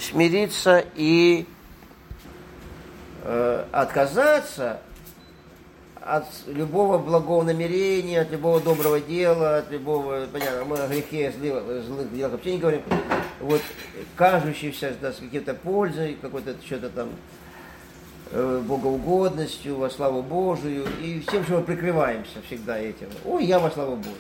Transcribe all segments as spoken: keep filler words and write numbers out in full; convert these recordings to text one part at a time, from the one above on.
смириться и э, отказаться от любого благого намерения, от любого доброго дела, от любого, понятно, мы о грехе, злых, злых делах вообще не говорим, вот, кажущийся да, с какой-то пользой, какой-то что-то там э, богоугодностью, во славу Божию, и всем, что мы прикрываемся всегда этим. Ой, я во славу Божию.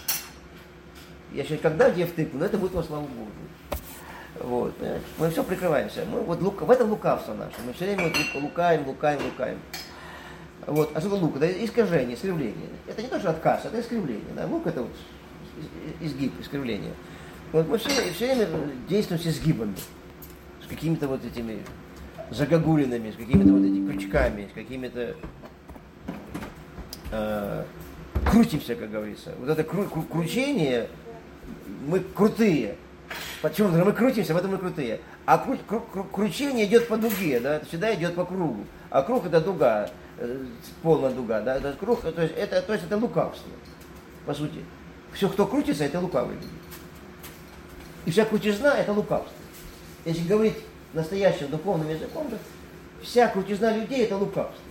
Я сейчас когда где втыкну, но это будет во славу Божию. Вот, понимаете? Мы все прикрываемся. Мы, вот, лук, в этом лукавство наше. Мы все время вот, лукаем, лукаем, лукаем. Вот, а что такое лук? Это искажение, искривление. Это не то, что отказ, это искривление. Да? Лук это вот изгиб, искривление. Вот мы все, все время действуем с изгибами, с какими-то вот этими загогулинами, с какими-то вот этими крючками, с какими-то э, крутимся, как говорится. Вот это кру- кру- кручение, мы крутые. Почему? Потому что мы крутимся, в этом мы крутые. А кру- кру- кру- кручение идет по дуге, да? Это всегда идет по кругу. А круг это дуга. Полная дуга, да, это круг, то есть это, то есть это лукавство, по сути. Все, кто крутится, это лукавый люди. И вся крутизна это лукавство. Если говорить настоящим духовным языком, то вся крутизна людей это лукавство.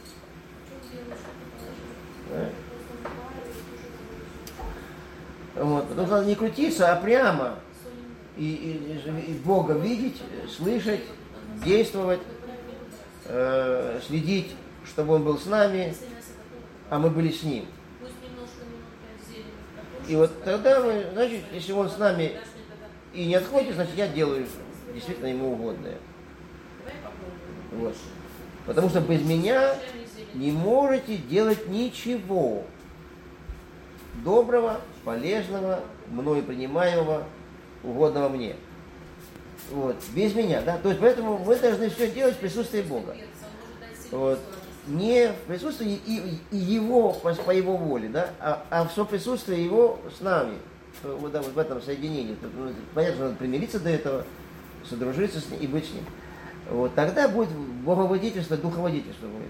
Да? Вот, потому что надо не крутиться, а прямо и, и, и Бога видеть, слышать, действовать, э, следить, чтобы Он был с нами, а мы были с Ним. И вот тогда мы, значит, если Он с нами и не отходит, значит, я делаю действительно Ему угодное. Вот. Потому что без меня не можете делать ничего доброго, полезного, мною принимаемого, угодного мне. Вот. Без меня, да. То есть поэтому мы должны все делать в присутствии Бога. Вот. Не в присутствии и, и его по, по его воле, да, а, а в соприсутствии его с нами, вот, да, вот в этом соединении. Понятно, что надо примириться до этого, содружиться с ним и быть с ним. Вот, тогда будет боговодительство, духоводительство будет.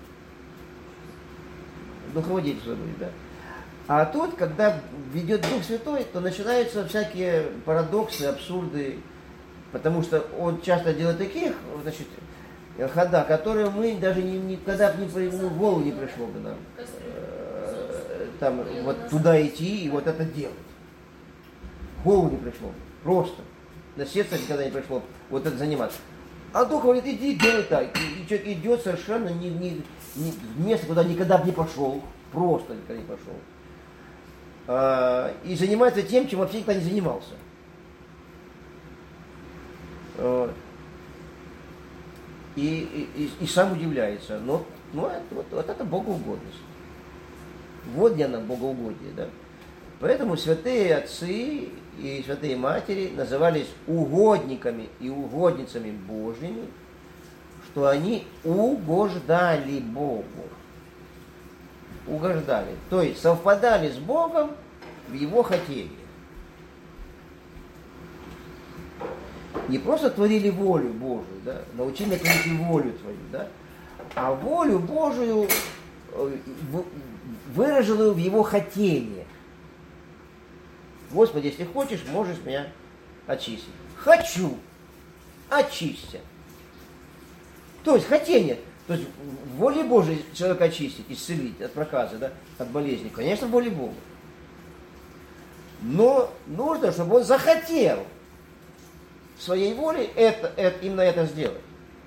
Духоводительство будет, да. А тут, когда ведет Дух Святой, то начинаются всякие парадоксы, абсурды, потому что он часто делает таких, значит, хода, которые мы даже не, никогда бы не, ну, в голову не пришло бы нам э, там вот туда идти и вот это делать. В голову не пришло. Просто. На сердце никогда не пришло вот это заниматься. А Дух говорит, иди, делай так. И, и человек идет совершенно не, не, не, в место, куда никогда бы не пошел. Просто никогда не пошел. А, и занимается тем, чем вообще никогда не занимался. Вот. И, и, и сам удивляется. Но, но это, вот, вот это богоугодность. Вот где она богоугодие, да. Поэтому святые отцы и святые матери назывались угодниками и угодницами Божьими, что они угождали Богу. Угождали. То есть совпадали с Богом в Его хотении. Не просто творили волю Божию, да, научили творить волю твою, да, а волю Божию, выраженную в Его хотении. Господи, если хочешь, можешь меня очистить. Хочу, очисться. То есть хотение, то есть в воле Божией человека очистить, исцелить от проказа, да, от болезни, конечно, в воле Бога. Но нужно, чтобы он захотел в своей воле это, это, именно это сделать.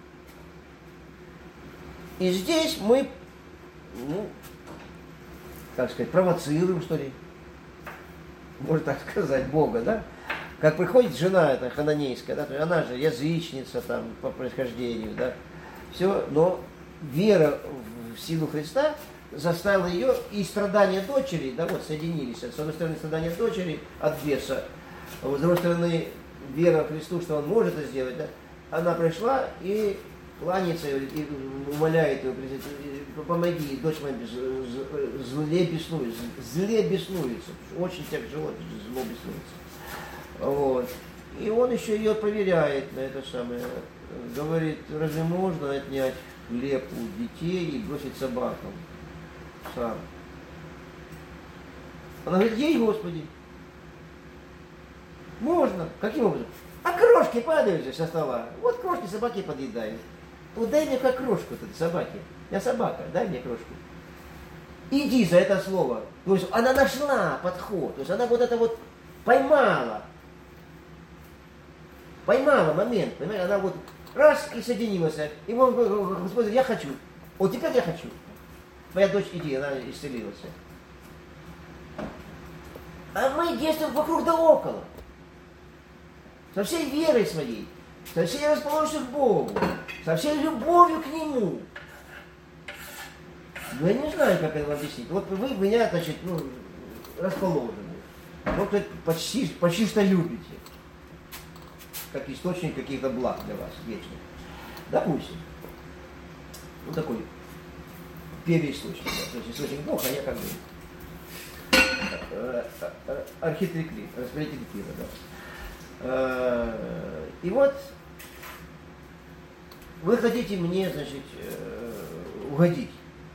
И здесь мы, ну, как сказать, провоцируем, что ли, можно так сказать, Бога, да? Как приходит жена эта хананейская, да, она же язычница там по происхождению, да, все, но вера в силу Христа заставила ее, и страдания дочери, да, вот соединились, с одной стороны страдания дочери от беса, а с другой стороны вера в Христу, что он может это сделать, да, она пришла и кланяется, и умоляет его, помоги, дочь моя зле беснуется, зле беснуется, очень тяжело, зло беснуется. Вот. И он еще ее проверяет на это самое, говорит, разве можно отнять хлеб у детей и бросить собакам сам? Она говорит, ей, Господи, можно. Каким образом? А крошки падают же со стола. Вот крошки собаки подъедают. Вот дай мне как крошку-то собаке. Я собака, дай мне крошку. Иди за это слово. То есть она нашла подход. То есть она вот это вот поймала. Поймала момент. Понимаете? Она вот раз и соединилась. И он говорит, Господи, я хочу. Вот теперь я хочу. Твоя дочь, иди, она исцелилась. А мы действуем вокруг да около. Со всей верой своей. Со всей расположенностью к Богу. Со всей любовью к Нему. Ну, я не знаю, как это объяснить. Вот вы меня, значит, ну, расположены. Вот вы почти, почти что любите. Как источник каких-то благ для вас вечных. Допустим. Ну, такой первоисточник. То есть источник Бога, а я как бы архитектор, распорядитель мира, да. И вот вы хотите мне, значит, угодить.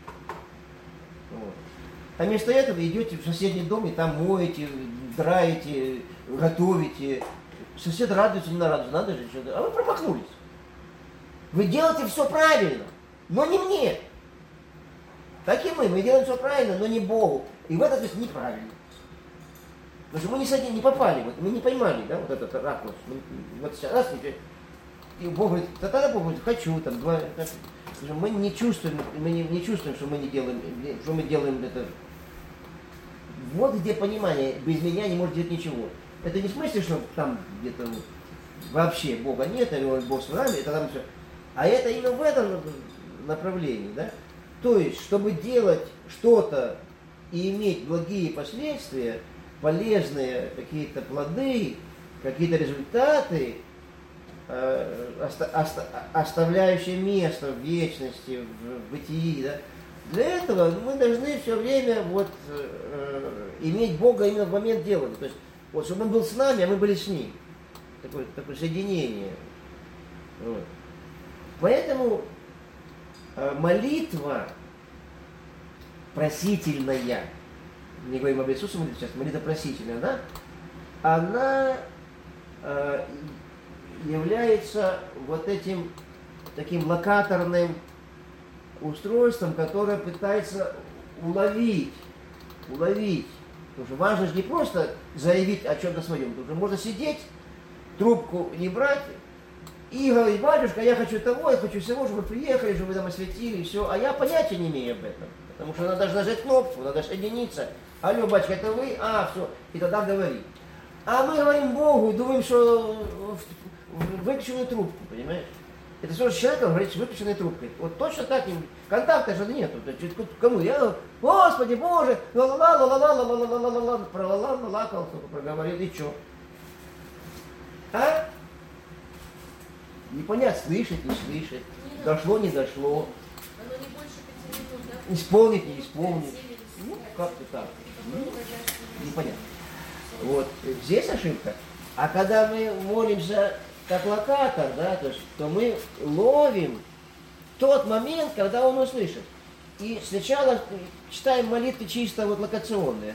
Вот. А вместо этого идете в соседний дом и там моете, драете, готовите. Сосед радуется, не радуется, надо же что-то. А вы промахнулись. Вы делаете все правильно, но не мне. Так и мы, мы делаем все правильно, но не Богу. И в этот раз неправильно. Потому что мы не, садим, не попали, вот, мы не поймали, да, вот этот ракурс. Мы, вот сейчас раз, и Бог говорит, да тогда Бог говорит, хочу, там, два, так, мы не чувствуем, мы не, не чувствуем, что мы не делаем, что мы делаем это. Вот где понимание, без меня не может делать ничего. Это не в смысле, что там где-то вообще Бога нет, или Бог с нами, это там все. А это именно в этом направлении, да? То есть, чтобы делать что-то и иметь благие последствия, полезные какие-то плоды, какие-то результаты, э, оста- оста- оставляющие место в вечности, в бытии, да? Для этого мы должны все время вот, э, иметь Бога именно в момент делания. То есть, вот, чтобы Он был с нами, а мы были с Ним. Такое, такое соединение. Вот. Поэтому э, молитва просительная, не говорим об Иисусе, молитва сейчас, молитва просительная, да? Она э, является вот этим таким локаторным устройством, которое пытается уловить, уловить. Потому что важно же не просто заявить о чем-то своем, потому что можно сидеть, трубку не брать и говорить, батюшка, я хочу того, я хочу всего, чтобы вы приехали, чтобы вы там осветили, и все. А я понятия не имею об этом. Потому что надо же нажать кнопку, надо соединиться. Алло, батюшка, это вы? А, все. И тогда говори. А мы говорим Богу и думаем, что в выключенную трубку, понимаешь? Это что, с человеком говорит с выключенной трубкой. Вот точно так, контакта же нету. Кому? Я, Господи Боже, ла-ла-ла, ла-ла-ла, ла-ла-ла-ла-ла, пролалал, налакал, проговорил, и что? А? Непонятно, слышать, не слышать. Дошло, не дошло. Оно не больше пяти минут, да? Исполнить, не исполнить. Ну, как-то так. Ну, непонятно. Вот, здесь ошибка. А когда мы молимся как локатор, да, то есть, то мы ловим тот момент, когда он услышит. И сначала читаем молитвы чисто вот локационные.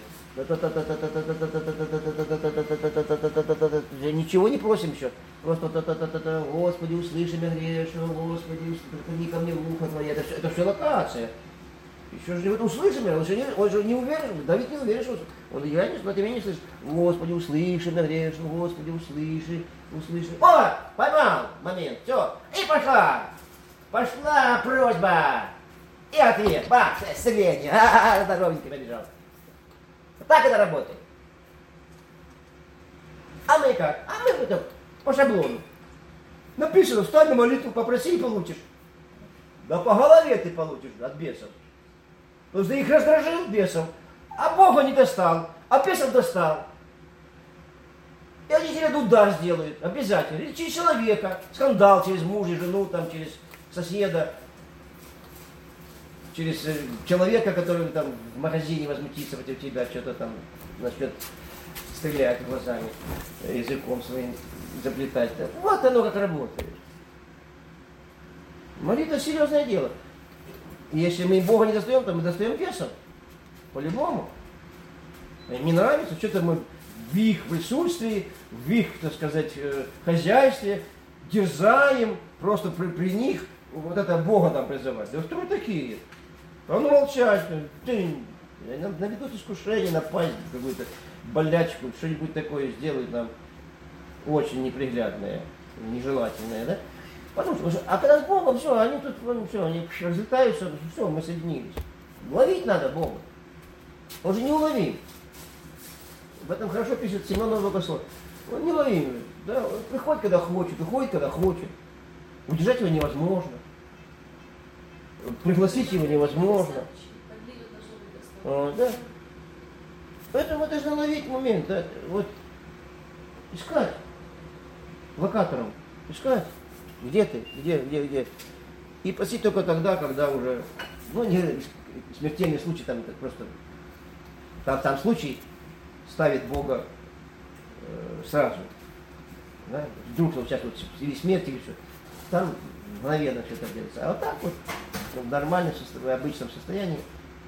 Ничего не просим еще. Просто Господи, услыши меня грешного, Господи, приходи ко мне в ухо твое. Это все, это все локация. Еще же вот услыши меня, он же не, он же не уверен, Давид не уверен, что он, я не, тебя не слышу. Господи, услыши меня грешного, Господи, услыши, услыши. О, поймал момент, все, и пошла. Пошла просьба. И ответ, бах, исцеление, а-а-а, здоровенький побежал. Так это работает. А мы как? А мы вот так, по шаблону. Написано, встань на молитву, попроси и получишь. Да по голове ты получишь от бесов. Потому что их раздражил бесов, а Бога не достал, а бесов достал. И они тебе удар сделают, обязательно. Или через человека, скандал через мужа, жену, там, через соседа. Через человека, который там в магазине возмутится против тебя, что-то там начнет стрелять глазами, языком своим заплетать. Вот оно как работает. Молитва серьезное дело. И если мы Бога не достаем, то мы достаем бесов. По-любому. Не нравится, что-то мы в их присутствии, в их, так сказать, хозяйстве, дерзаем, просто при, при них вот это Бога там призывать. Да кто вы такие? А ну молчать, ты, наведут искушение, напасть, какую-то болячку, что-нибудь такое сделают нам очень неприглядное, нежелательное, да? Потому что, а когда с Богом, все, они тут, все, они разлетаются, все, мы соединились. Ловить надо Бога. Он же неуловим. В этом хорошо пишет Симонов Богослов. Он неуловим. Да? Он приходит, когда хочет, уходит, когда хочет. Удержать его невозможно. Пригласить его невозможно. А, да. Поэтому мы должны ловить момент, да? Вот искать локатором, искать, где ты, где, где, где. И просить только тогда, когда уже, ну, не смертельный случай, там просто, там, там случай ставит Бога э, сразу. Да? Вдруг вот сейчас вот или смерть, или что. Там мгновенно все это делается. А вот так вот, в нормальном, в обычном состоянии.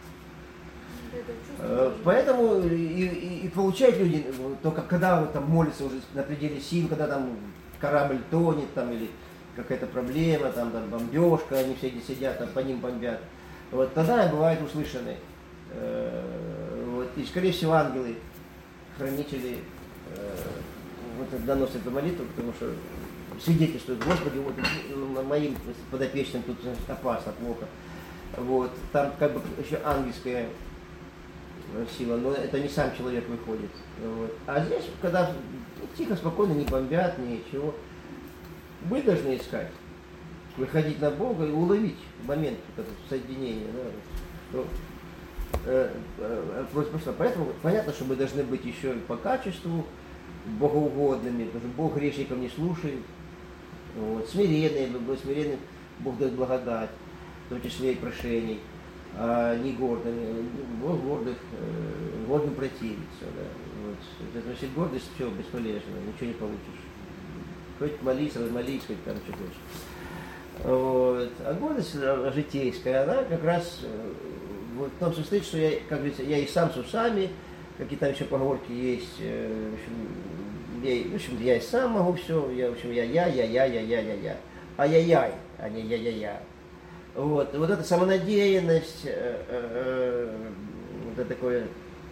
Э, поэтому и, и, и получают люди, только когда вот, там молятся уже на пределе сил, когда там корабль тонет, там, или какая-то проблема, там, там бомбежка, они все эти сидят, там по ним бомбят. Вот тогда бывают услышаны. Э, вот, и, скорее всего, ангелы, хранители, э, вот, доносят эту молитву, потому что свидетельствуют: Господи, вот моим подопечным тут опасно, плохо. Вот, там как бы еще ангельская сила, но это не сам человек выходит. Вот. А здесь, когда тихо, спокойно, не бомбят, ничего, мы должны искать, выходить на Бога и уловить момент вот этого соединения. Да, что, э, э, просто, поэтому понятно, что мы должны быть еще по качеству богоугодными, потому что Бог грешников не слушает. Вот. Смиренные, смиренным Бог дает благодать, в том числе и прошений. А не гордыми, гордых, гордым противиться. Да. Вот. Значит, гордость все бесполезно, ничего не получишь. Хоть молись, размолись, хоть там что хочешь. Вот. А гордость житейская, она как раз вот в том состоит, что я, как говорится, я и сам с усами, какие там еще поговорки есть, в общем, я, в общем, я и сам могу все, я, в общем, я, я, я, я, я, я, я, я, ай-яй-яй, а не я-я-я. Вот, вот эта самонадеянность, э, э, вот это такое,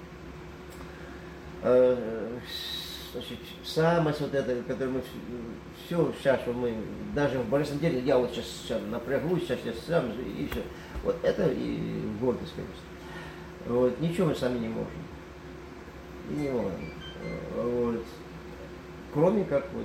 э, значит, самость вот эта, которую мы все сейчас, что мы даже в божественном деле, я вот сейчас, сейчас напрягусь, сейчас я сам, и все. Вот это и гордость, конечно. Вот, ничего мы сами не можем. И не можем. Вот. Кроме как вот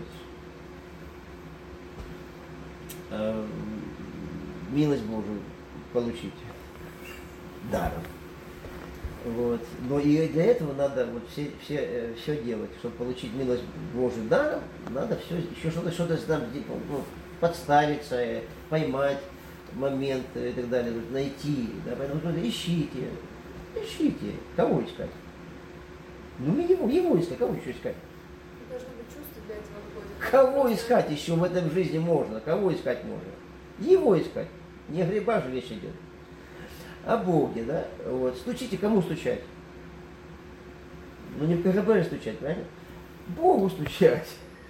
э, милость Божию получить даром. Вот. Но и для этого надо вот все, все, все делать, чтобы получить милость Божию даром, надо все, еще что-то, что-то там, ну, подставиться, поймать момент и так далее, найти. Да, поэтому ищите, ищите. Кого искать? Ну его, его искать, кого еще искать? Должны быть чувства для этого входят. Кого искать еще в этом жизни можно? Кого искать можно? Его искать. Не о грибах же речь идет. О Боге, да? Вот. Стучите, кому стучать? Ну не в КГБ стучать, правильно? Богу стучать.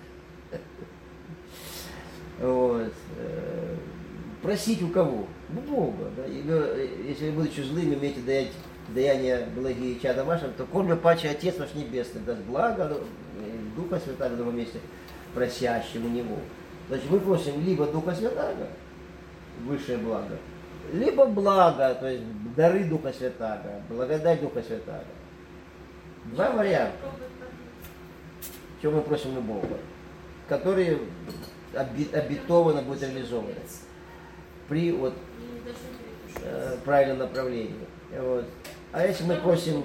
Вот. Просить у кого? У Бога. Да? Если вы, будучи злыми, имеете даять даяния благие чадам вашим, то кормя паче Отец ваш Небесный даст благо, Духа Святаго в другом месте, просящему Него. Значит, мы просим либо Духа Святаго, высшее благо, либо благо, то есть дары Духа Святаго, благодать Духа Святаго. Два варианта, чего мы просим у Бога, которые обетованно будут реализованы при вот, э, правильном направлении. Вот. А если мы просим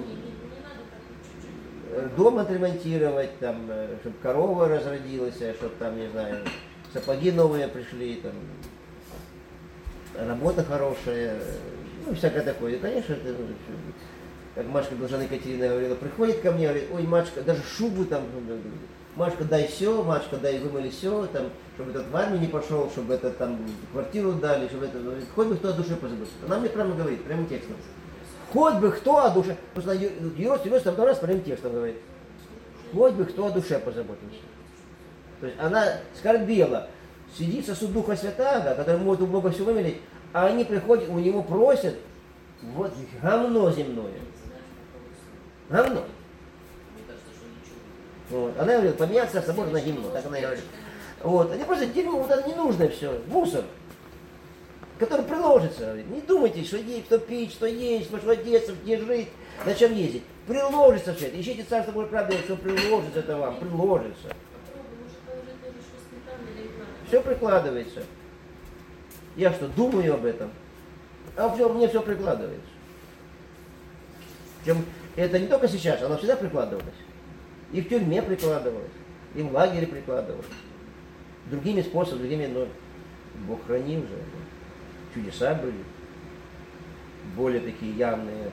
дом отремонтировать, там, чтобы корова разродилась, чтобы там, не знаю, сапоги новые пришли, там, работа хорошая, ну, всякое такое. И, конечно, это, как Машка Блаженная Екатерина говорила, приходит ко мне, говорит: ой, Машка, даже шубу там, Машка, дай все, Машка, дай вымыли все, там, чтобы этот в армию не пошел, чтобы это там квартиру дали, чтобы это, хоть бы кто о душе позаботился. Она мне прямо говорит, прямым текстом. Хоть бы кто о душе, потому что Юрос, Юрос там раз прямым текстом говорит. Хоть бы кто о душе позаботился. То есть она скорбела. Сидит сосуд Духа Святаго, который может у Бога все вымелить, а они приходят, у него просят, вот говно земное. Говно. Вот. Она говорит, поменяться собор на гимну, так она и говорит. Вот. Они просто дерьмо, вот это ненужное все, мусор, который приложится. Не думайте, что есть, что пить, что есть, что одеться, где жить, на чем ездить. Приложится все это. Ищите царство Божие правды, все приложится это вам, приложится. Все прикладывается. Я что, думаю об этом? А все, мне все прикладывается. Причем это не только сейчас, оно всегда прикладывалось. И в тюрьме прикладывалось, и в лагере прикладывалось. Другими способами, другими, но Бог хранил же. Чудеса были. Более такие явные.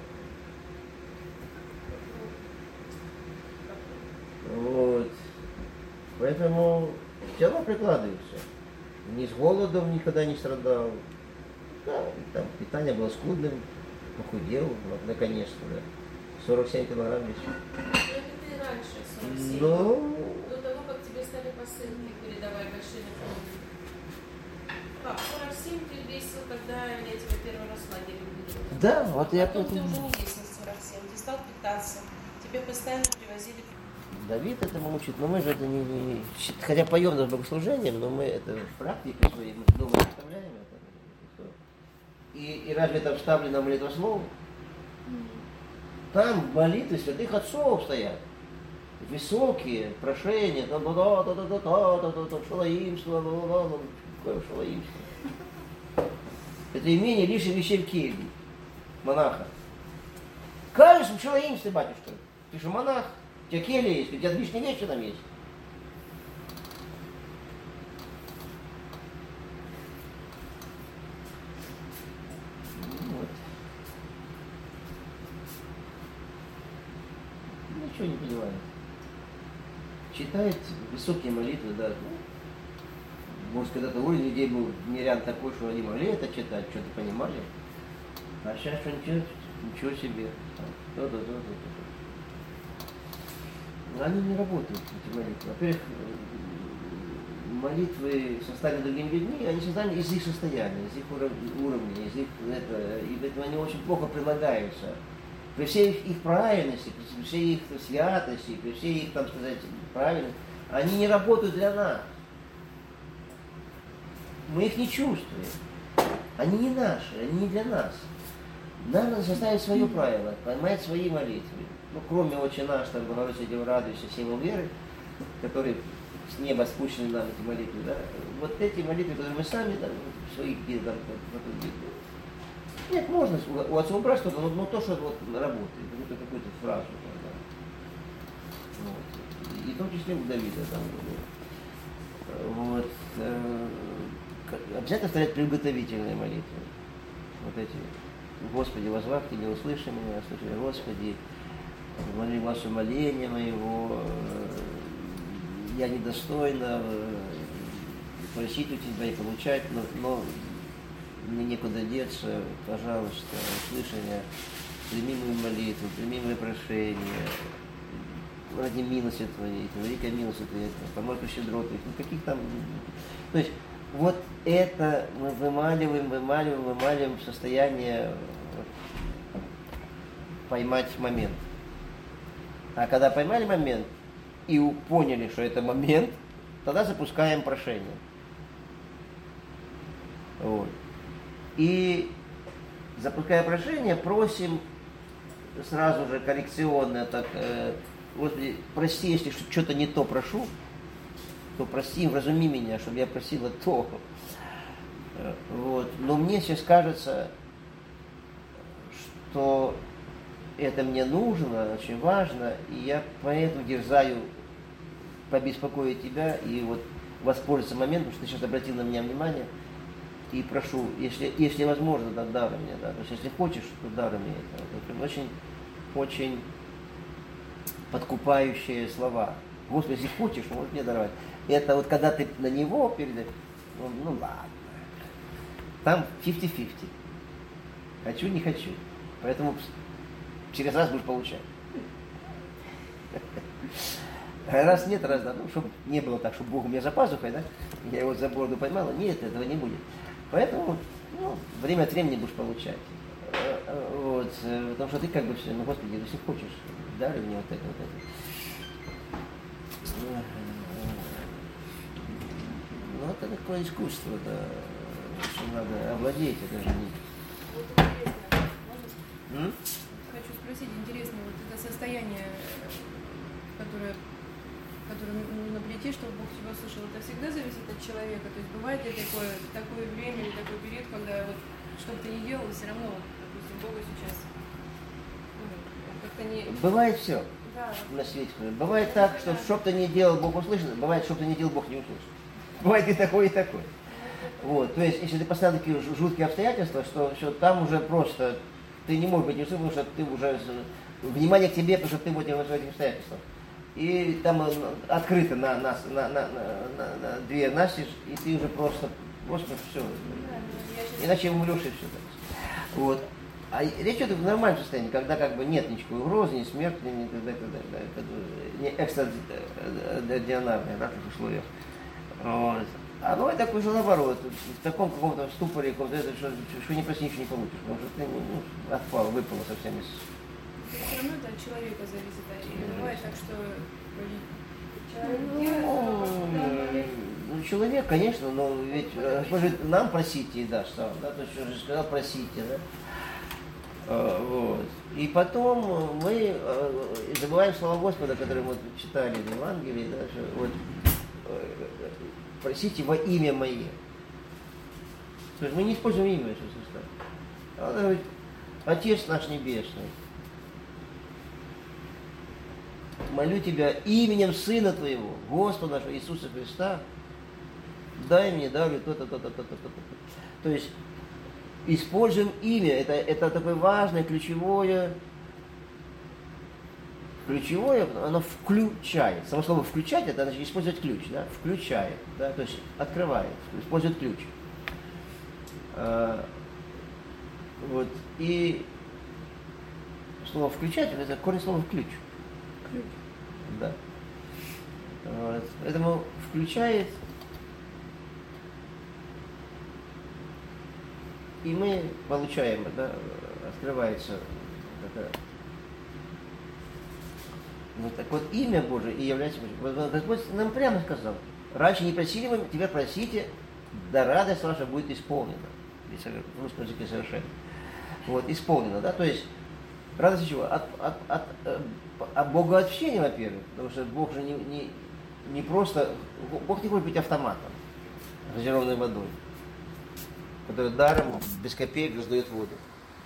Вот. Поэтому все равно прикладывается. Ни с голодом никогда не страдал. Да, там питание было скудным, похудел, вот, наконец-то, да. сорок семь килограмм весил. Это ты раньше, сорок семь. Ну... До того, как тебе стали посылки передавать большими фондами. Пап, сорок семь ты весил, когда я тебя первый раз в лагере увидела. Да, вот я... Потом ты уже не весил сорок семь, ты стал питаться. Тебе постоянно привозили... Давид этому учит, но мы же это не, не... Хотя поем над богослужением, но мы это в практике своей, мы дома не вставляем это. И, и разве там вставлено молитвослов? Там молитвы святых отцов стоят. Высокие прошения, там да да да да да да да да шалаимство, да да да какое шалаимство. Это имение лишь вещей в келье монаха. Кажешь, в шалаимстве, батюшка. Ты же монах. У тебя келья есть, у тебя лишние вещи там есть. Вот. Ничего не понимаю. Читает высокие молитвы, да. Может, когда-то у людей был мирян такой, что они могли это читать, что-то понимали. А сейчас что-нибудь, ничего себе. Да-да-да-да-да. Они не работают, эти молитвы. Во-первых, молитвы, составленные другими людьми, они созданы из их состояния, из их уровня, из их это, и поэтому они очень плохо прилагаются. При всей их, их правильности, при всей их святости, при всей их, там сказать, правильности, они не работают для нас. Мы их не чувствуем. Они не наши, они не для нас. Нам надо составить свое правило, поймать свои молитвы. Ну, кроме «Отче наш», там, Богородица, Дева, радуйся, символ веры, который с неба спущены нам эти молитвы, да, вот эти молитвы, которые мы сами, там, в своих там, нет, можно у отца убрать что-то, но, но то, что вот работает, какую-то, какую-то фразу, да. Вот. И в том числе у Давида, там, вот, э, обязательно стоят приготовительные молитвы, вот эти, Господи, возвах Тебе, услыши меня, услыши меня, Господи, молю ваше моление моего, я недостойна просить у тебя и получать, но, но мне некуда деться, пожалуйста, услыши меня, прими мою молитву, прими мои прошения, ради милости Твоей, великой милости Твоей, помой щедроты, ну каких там, то есть вот это мы вымаливаем, вымаливаем, вымаливаем в состояние поймать момент. А когда поймали момент и поняли, что это момент, тогда запускаем прошение. Вот. И запуская прошение, просим сразу же коррекционно, так, э, Господи, прости, если что-то не то прошу, то прости, вразуми меня, чтобы я просила то. Вот. Но мне сейчас кажется, что это мне нужно, очень важно, и я поэтому дерзаю побеспокоить тебя и вот воспользоваться моментом, что ты сейчас обратил на меня внимание, и прошу, если, если возможно, да, даруй мне, да, то есть если хочешь, то даруй мне это. Это очень, очень подкупающие слова. Господи, если хочешь, можешь мне даровать. Это вот когда ты на него передаешь, ну, ну ладно. Там пятьдесят на пятьдесят. Хочу, не хочу. Поэтому через раз будешь получать. Раз нет, раз да. Ну, чтобы не было так, чтобы Бог у меня за пазухой, да? Я его за бороду поймала. Нет, этого не будет. Поэтому, ну, время от времени будешь получать. Вот, потому что ты как бы все, ну, Господи, если хочешь, дари мне вот это, вот это. Ну, это такое искусство, да, что надо овладеть, это же не... Вот интересно, М? хочу спросить, интересно, вот это состояние, которое, которое нужно прийти, чтобы Бог тебя услышал, это всегда зависит от человека? То есть бывает ли такое, такое время или такой период, когда вот что бы ты ни делал, все равно, допустим, Богу сейчас ну, как-то не... Бывает все Да. на свете. Бывает так, что что бы ты ни делал, Бог услышит, бывает, что бы ты ни делал, Бог не услышит. Бывает и такое, и такое. Вот, то есть, если ты поставил такие жуткие обстоятельства, что, что там уже просто ты не можешь быть не услышан, потому что ты уже внимание к тебе, потому что ты вот в этих обстоятельствах. И там открыто на, на, на, на, на, на дверь настежь, и ты уже просто, Господи, все. Иначе умрешь и все. Вот. А речь идет в нормальном состоянии, когда как бы нет никакой угрозы, ни смерти, ни т.д. т.д. Не экстраординарное, да, таких условиях. Вот. А бывает так уже наоборот, в таком каком-то ступоре, каком-то, что, что не прости, ничего не получишь, потому что ты ну, отпал, выпал совсем из... Все равно это от человека зависит, а или бывает так, что Человек Ну, человек, конечно, но ведь может нам просите и дашь сам, да, то есть он же сказал просите, да. А, вот. И потом мы а, забываем слова Господа, которые мы читали в Евангелии, да, что вот просите во имя Мое. То есть мы не используем имя Иисуса Христа. Он говорит, Отец наш Небесный, молю Тебя именем Сына Твоего, Господа нашего Иисуса Христа, дай мне, дарю то-то, то-то, то-то, то-то. То есть используем имя, это, это такое важное, ключевое, ключевое, оно включает. Само слово включать, это значит использовать ключ, да, включает, да, то есть открывает, использует ключ. А, вот, и слово включать, это корень слова ключ. ключ. Да. Вот. Поэтому включает, и мы получаем, да, открывается такая. Вот так вот имя Божие и является Божьим. Господь нам прямо сказал, раньше не просили вы, теперь просите, да радость ваша будет исполнена. В русском языке совершенно. Вот, исполнена, да, то есть радость от чего? От, от, от, от богоотщения, во-первых, потому что Бог же не, не, не просто, Бог не хочет быть автоматом, газированной водой, который даром, без копеек раздает воду.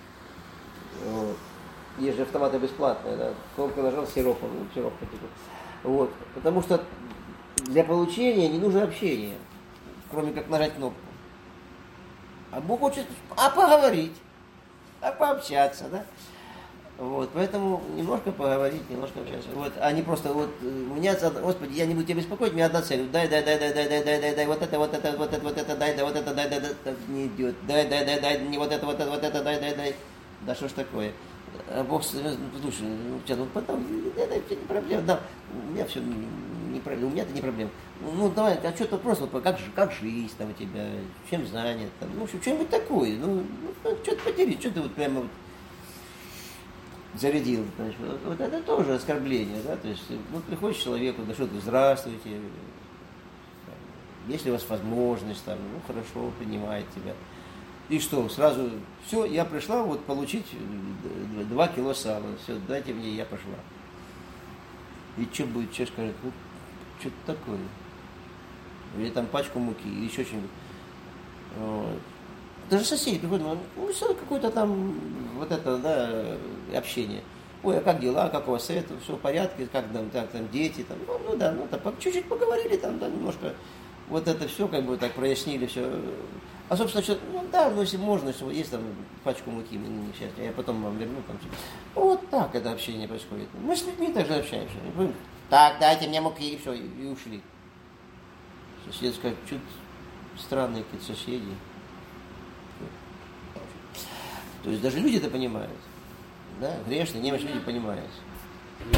Вот. Есть же автоматы бесплатные, да, кнопку нажал, сироп, ну, сироп потекло. Вот, потому что для получения не нужно общение, кроме как нажать кнопку. А Бог хочет а поговорить, а пообщаться, да. Вот, поэтому немножко поговорить, немножко общаться. Вот, а не просто вот у меня, Господи, я не буду тебя беспокоить, у меня одна цель. Дай, дай, дай, дай, дай, дай, дай, дай, дай, вот это, вот это, вот это, вот это, дай, дай, вот это, дай, дай, дай, не идет. Дай, дай, дай, дай, не вот это, вот это, вот это, дай, дай, дай. Да что ж такое? А Бог, слушай, ну, ну потом, это не проблема, да, у меня все не проблема, у меня-то не проблема. Ну, давай, а что-то просто, вот, как, как жизнь там у тебя, чем занят, там, ну, что-нибудь такое, ну, ну что-то поделись, что ты вот прямо вот зарядил, значит, вот, вот это тоже оскорбление, да, то есть, ну, приходишь к человеку, да что ты, здравствуйте, там, есть ли у вас возможность, там, ну, хорошо, принимает тебя. И что, сразу, все, я пришла вот получить два кило сала, все, дайте мне, я пошла. И что будет, что скажет, ну, что-то такое. Или там пачку муки, или еще что-нибудь. Вот. Даже соседи приходят, ну, все какое-то там, вот это, да, общение. Ой, а как дела, как у вас это, все в порядке, как там, так, там дети, там, ну, ну да, ну, там, чуть-чуть поговорили, там, да, немножко, вот это все, как бы так прояснили, все. А, собственно, что, ну да, ну если можно, что есть там пачку муки, не сейчас, я потом вам верну. Там, вот так это общение происходит. Мы с людьми также общаемся. Так, дайте мне муки, и все, и, и ушли. Соседи скажут, чуть странные какие-то соседи. То есть даже люди это понимают. Да, грешные, немощные люди понимают.